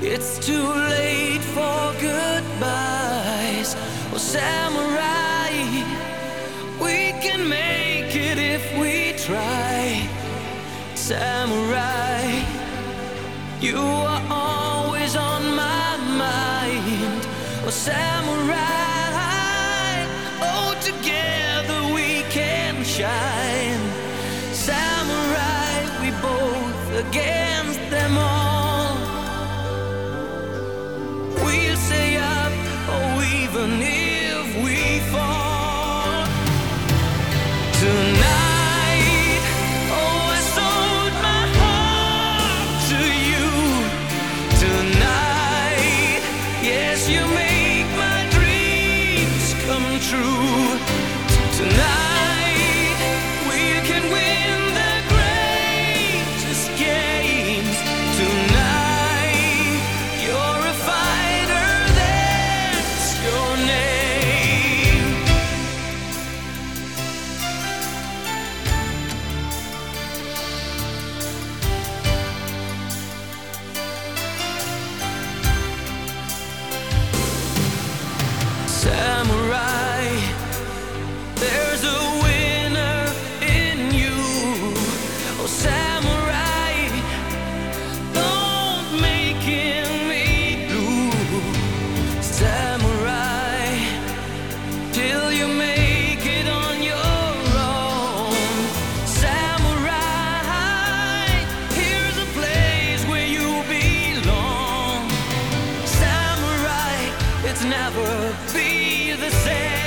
It's too late for goodbyes. Oh, samurai, we can make it if we try. Samurai, you are always on my mind. Oh, samurai, oh, together we can shine. Samurai, we both against them all. We'll stay up, oh, even if we fall. Tonight, oh, I sold my heart to you. Tonight, yes, you make my dreams come true. Tonight, we can win the greatest games. Tonight, you're a fighter, that's your name. Samurai, there's a winner in you. Oh, samurai, don't make me blue. Samurai, till you make it on your own. Samurai, here's a place where you belong. Samurai, it's never be the same.